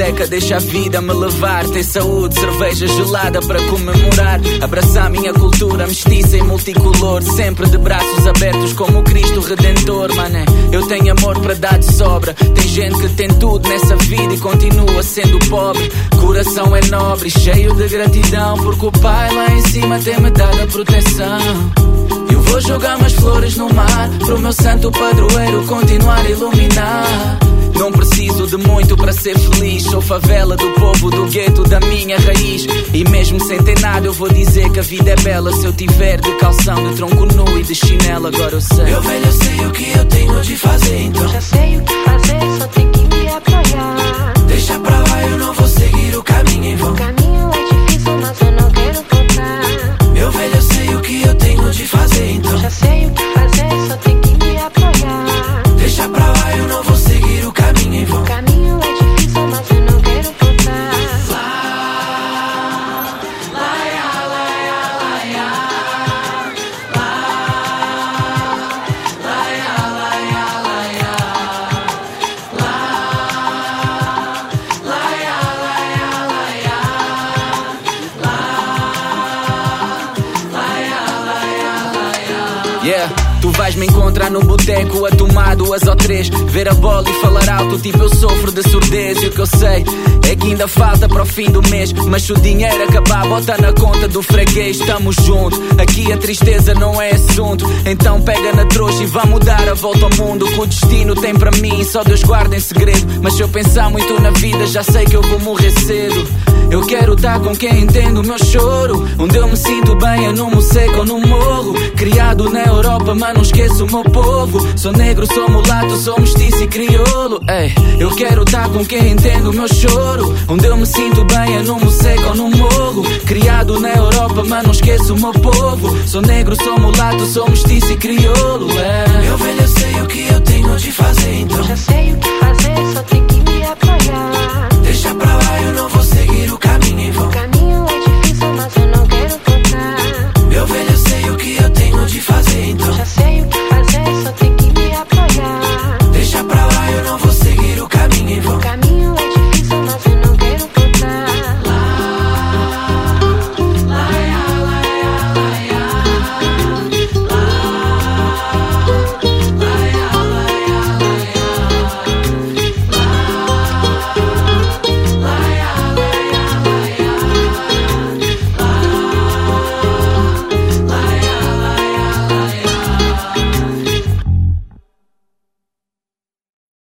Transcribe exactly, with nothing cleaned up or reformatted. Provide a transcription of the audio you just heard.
seca, deixa a vida me levar. Ter saúde, cerveja gelada para comemorar. Abraçar minha cultura mestiça e multicolor, sempre de braços abertos como o Cristo Redentor. Mané, eu tenho amor para dar de sobra. Tem gente que tem tudo nessa vida e continua sendo pobre. Coração é nobre, cheio de gratidão, porque o Pai lá em cima tem-me dado a proteção. Eu vou jogar mais flores no mar, pro meu santo padroeiro continuar a iluminar. Não preciso de muito para ser feliz. Sou favela do povo, do gueto, da minha raiz. E mesmo sem ter nada eu vou dizer que a vida é bela. Se eu tiver de calção, de tronco nu e de chinelo, agora eu sei. Meu velho, eu sei o que eu tenho de fazer, então já sei o que fazer, só tem que me apoiar. Deixa pra lá, eu não vou seguir o caminho em vão. O caminho é difícil, mas eu não quero voltar. Meu velho, eu sei o que eu tenho de fazer, então já sei o que fazer, só tem que me apoiar. Deixa pra lá, eu não vou seguir o caminho em vão. O caminho é difícil, mas eu não quero voltar. Lá, laia, laia, laia. Lá, laia, laia, laia. Lá, laia, laia, laia. Lá, laia, laia, laia. Yeah. Tu vais me encontrar no boteco a tomar duas ou três, ver a bola e falar alto, tipo eu sofro de surdez. E o que eu sei é que ainda falta para o fim do mês, mas se o dinheiro acabar, bota na conta do freguês. Estamos juntos, aqui a tristeza não é assunto. Então pega na trouxa e vá mudar a volta ao mundo. O que o destino tem para mim, só Deus guarda em segredo. Mas se eu pensar muito na vida, já sei que eu vou morrer cedo. Eu quero estar com quem entende o meu choro, onde eu me sinto bem é no Moceco ou no morro. Criado na Europa, mas não esqueço o meu povo. Sou negro, sou mulato, sou mestiço e crioulo. Ei, eu quero estar com quem entende o meu choro, onde eu me sinto bem é no Moceco ou no morro. Criado na Europa, mas não esqueço o meu povo. Sou negro, sou mulato, sou mestiço e crioulo. É.